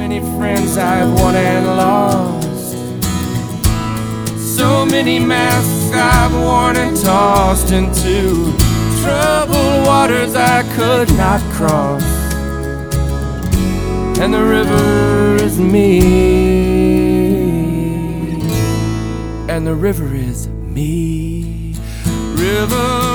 many friends I've won and lost, so many masks I've worn and tossed into troubled waters I could not cross. And the river is me, and the river is me. River